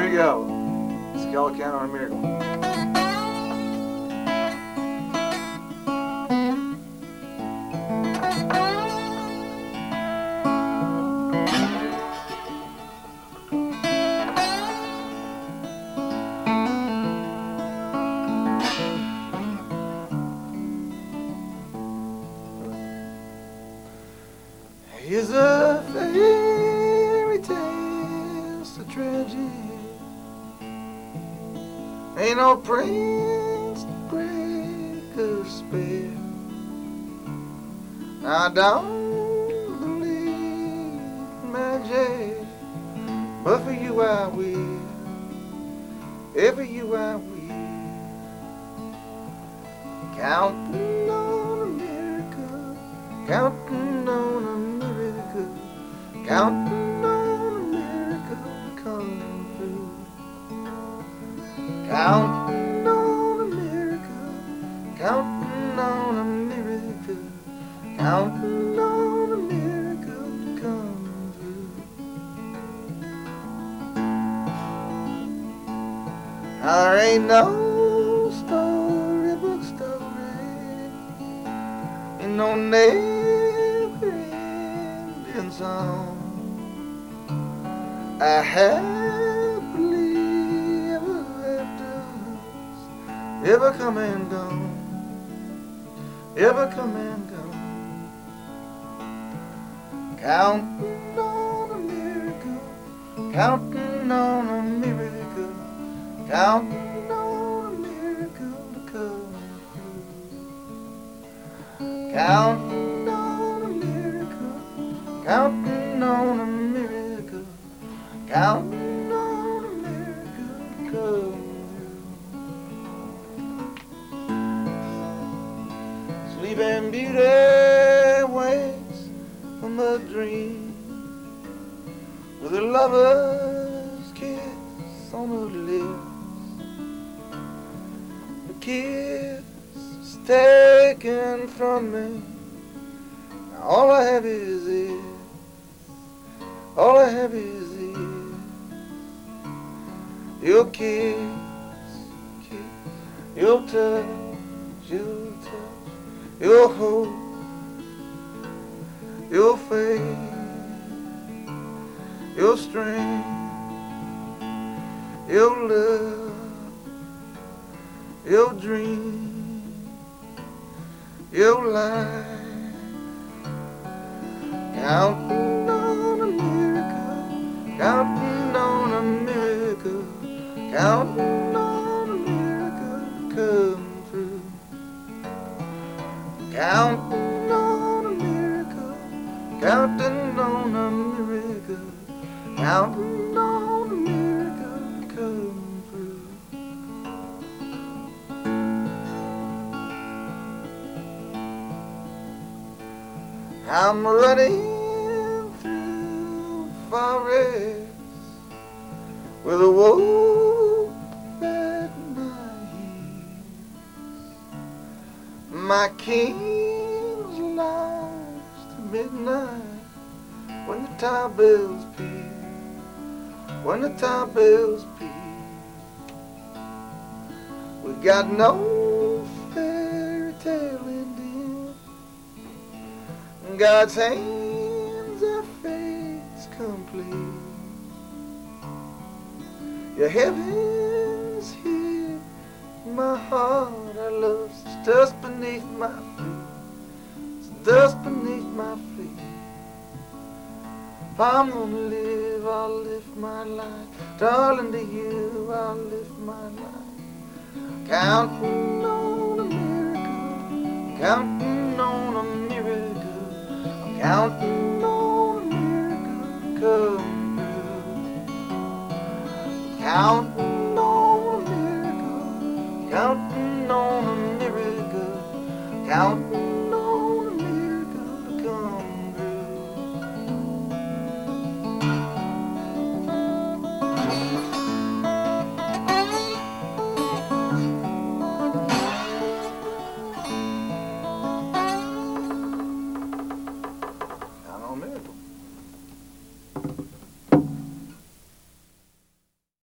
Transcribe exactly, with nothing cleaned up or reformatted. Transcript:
Here we go. Skull Count on a Miracle. Here's a fairy tale, it's a tragedy. Ain't no prince to break her spell. I don't believe in magic, but for you I will. Yeah, for you I will. Counting on a miracle, counting on a miracle, counting on a miracle to come through. Counting on a miracle, counting on a miracle, counting on a miracle to come through. Now there ain't no storybook story, ain't no never ending song. I happily ever afters, ever come and gone, ever come and gone. Counting on a miracle, counting on a miracle, counting on a miracle to come through. Counting on a miracle, counting on a miracle, counting on a miracle to come through. Sleeping Beauty wakes from a dream with a lover's kiss on her lips. The kiss is taken from me. Now all I have is this. All I have is this. Your kiss, kiss, your touch, your touch, your hope, your faith, your strength, your love, your dream, your life. Counting on a miracle, counting on a miracle, counting on a miracle to come through. Counting on a miracle, counting on a miracle, counting on a miracle to come through. I'm running through the forest with a wolf at my heels. My king's lost at midnight when the tower bells peal, when the tower bells peal. We got no fairy tale ending. God's hands are fate's complete. Your heaven's here, my heart I love. It's dust beneath my feet, it's dust beneath my feet. If I'm gonna live, I'll live my life, darling, to you I'll live my life. Counting on a miracle, counting on a miracle, I'm counting on a miracle to come through. Counting